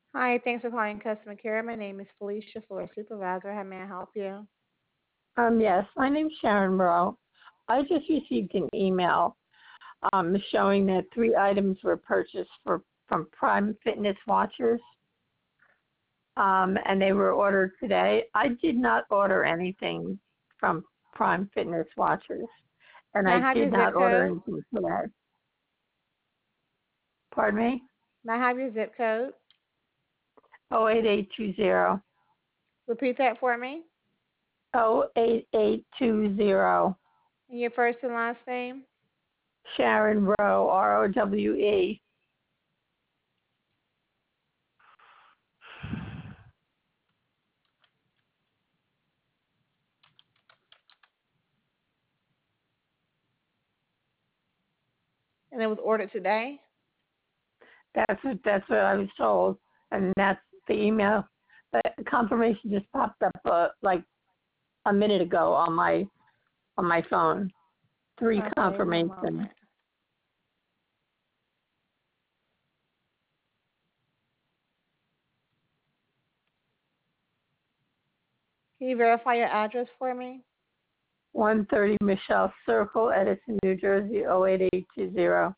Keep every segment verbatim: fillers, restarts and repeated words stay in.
Hi, thanks for calling customer care. My name is Felicia, floor supervisor. How may I help you? Um, yes, my name's Sharon Rowe. I just received an email um, showing that three items were purchased for from Prime Fitness Watchers, um, and they were ordered today. I did not order anything from Prime Fitness Watchers, and May I I have did your not zip order code? anything today. Pardon me? May I have your zip code? Oh eight eight two zero. Repeat that for me. Oh eight eight two zero. And your first and last name? Sharon Rowe, R O W E. And it was ordered today? That's what that's what I was told, and that's the email. The confirmation just popped up uh, like a minute ago on my on my phone. Three Okay, one confirmations. moment. Can you verify your address for me? one thirty Michelle Circle, Edison, New Jersey, oh eight eight two zero.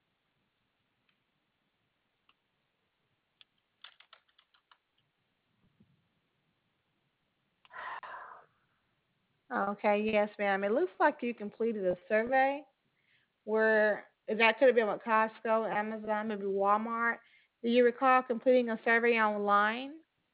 Okay, yes, ma'am. It looks like you completed a survey where that could have been with Costco, Amazon, maybe Walmart. Do you recall completing a survey online?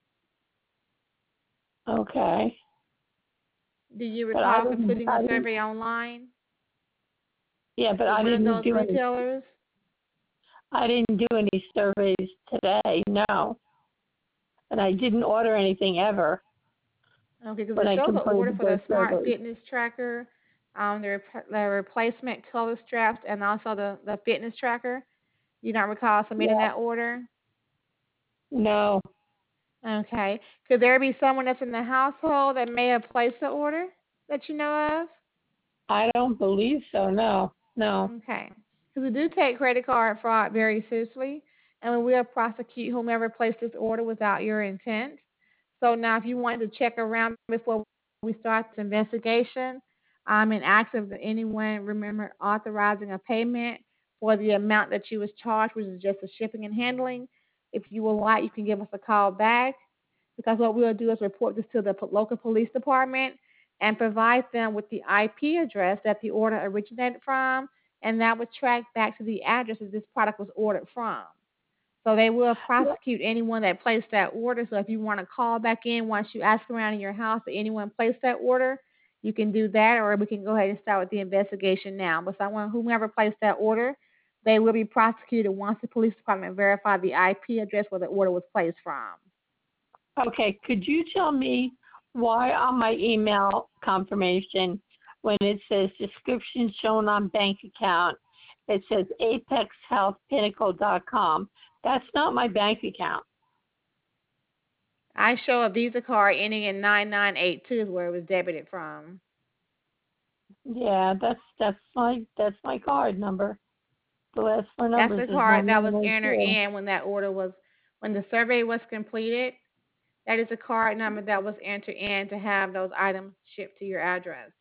Okay, Do you but I recall didn't. completing a I didn't. survey online Yeah, but with I one of didn't those do any. retailers? I didn't do any surveys today. No, and I didn't order anything ever Okay, because when it I shows an order completed for those the Smart surveys. Fitness Tracker, um, the, rep- the replacement color straps, and also the, the fitness tracker. You don't recall submitting Yeah. that order? No, Okay. Could there be someone that's in the household that may have placed the order that you know I don't believe so. No, no. of? Okay. Because we do take credit card fraud very seriously, and we will prosecute whomever placed this order without your intent. So now, if you wanted to check around before we start this investigation, um, and ask if anyone remember authorizing a payment for the amount that you was charged, which is just the shipping and handling. If you would like, you can give us a call back because what we'll do is report this to the po- local police department and provide them with the I P address that the order originated from, and that would track back to the address that this product was ordered from. So they will prosecute anyone that placed that order. So if you want to call back in once you ask around in your house that anyone placed that order, you can do that, or we can go ahead and start with the investigation now. But someone whomever placed that order, they will be prosecuted once the police department verify the I P address where the order was placed from. Okay, could you tell me why on my email confirmation, when it says description shown on bank account, it says apex health pinnacle dot com? That's not my bank account. I show a Visa card ending in nine nine eight two is where it was debited from. Yeah, that's that's my that's my card number. The last four That's numbers the is card nine that was nine eight entered two. in when that order was, when the survey was completed. That is a card number that was entered in to have those items shipped to your address.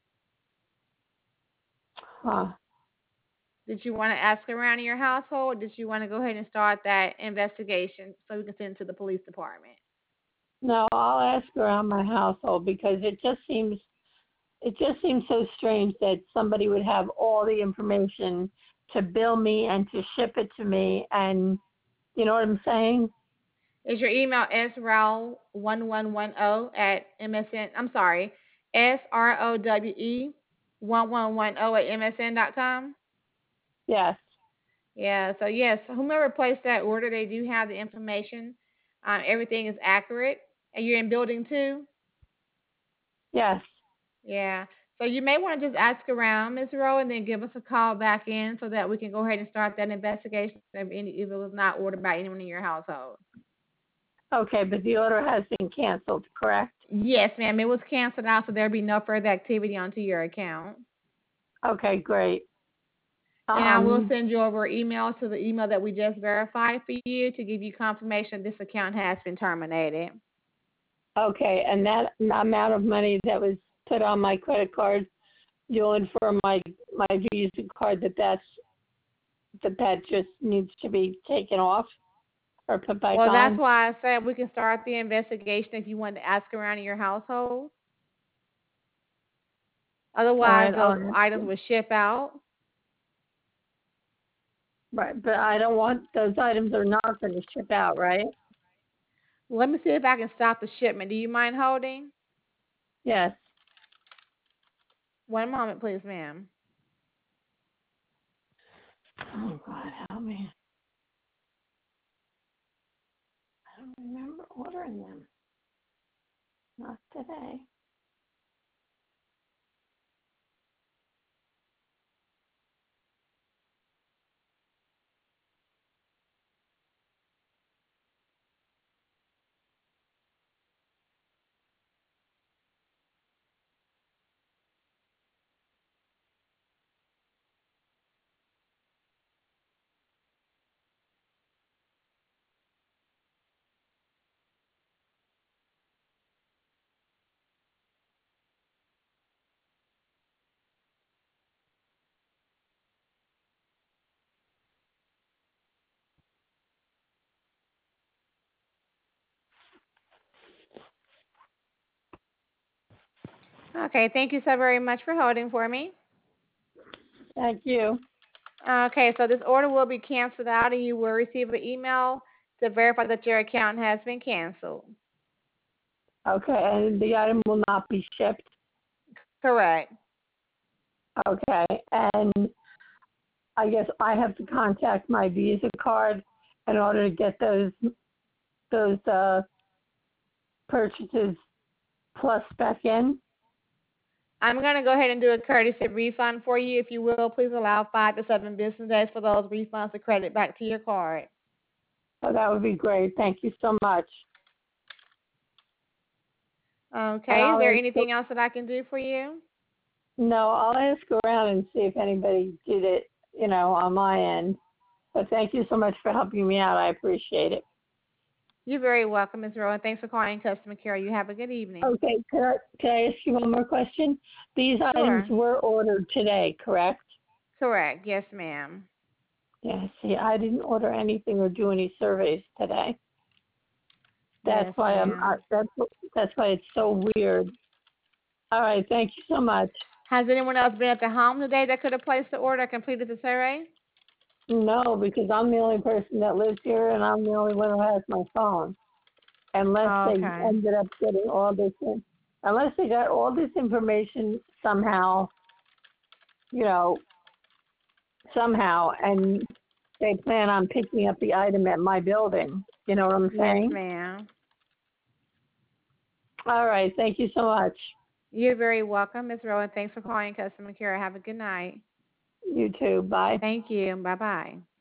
Huh. Did you want to ask around in your household? Or did you want to go ahead and start that investigation so we can send it to the police department? No, I'll ask around my household because it just seems it just seems so strange that somebody would have all the information to bill me and to ship it to me, and you know what I'm saying? Is your email s row one one one zero at msn? I'm sorry, S R O W E one one one zero at msn dot com. Yes, Yeah. So yes, whomever placed that order, they do have the information. Um, everything is accurate. And you're in building two. yes. Yeah. So you may want to just ask around, Miz Rowe, and then give us a call back in so that we can go ahead and start that investigation if, any, if it was not ordered by anyone in your household. Okay, but the order has been canceled, correct? Yes, ma'am. It was canceled out, so there'll be no further activity onto your account. Okay, great. And I will Um, send you over an email to the email that we just verified for you to give you confirmation this account has been terminated. okay, and that amount of money that was put on my credit card, you'll inform my my Visa card that that's that that just needs to be taken off or put back Well, that's on. why I said we can start the investigation if you want to ask around in your household. All Otherwise, right, those I'll ask items you. will ship out. Right, but I don't want those items are not going to ship out, right? Let me see if I can stop the shipment. Do you mind holding? Yes. One moment, please, ma'am. Oh God, help me! I don't remember ordering them. Not today. Okay, thank you so very much for holding for me. Thank you. Okay, so this order will be canceled out and you will receive an email to verify that your account has been canceled. Okay, and the item will not be shipped. Correct. Okay, and I guess I have to contact my Visa card in order to get those those uh, purchases plus back in. I'm going to go ahead and do a courtesy refund for you. If you will, please allow five to seven business days for those refunds to credit back to your card. Oh, that would be great. Thank you so much. And Okay, is I'll there ask, anything else that I can do for you? no, I'll ask around and see if anybody did it, you know, on my end. But thank you so much for helping me out. I appreciate it. You're very welcome, Miz Rowan. Thanks for calling customer care. You have a good evening. Okay, can I, can I ask you one more question? These items Sure. were ordered today, correct? Correct. Yes, ma'am. Yeah, see, I didn't order anything or do any surveys today. That's Yes, why I'm. Uh, ma'am. that's that's why it's so weird. All right, thank you so much. Has anyone else been at the home today that could have placed the order or completed the survey? No, because I'm the only person that lives here, and I'm the only one who has my phone. Unless they Okay. ended up getting all this, in, unless they got all this information somehow, you know, somehow, and they plan on picking up the item at my building. You know what I'm Yes, saying? ma'am. All right, thank you so much. You're very welcome, Miz Rowan. Thanks for calling customer care. Have a good night. You too. Bye. Thank you. Bye bye.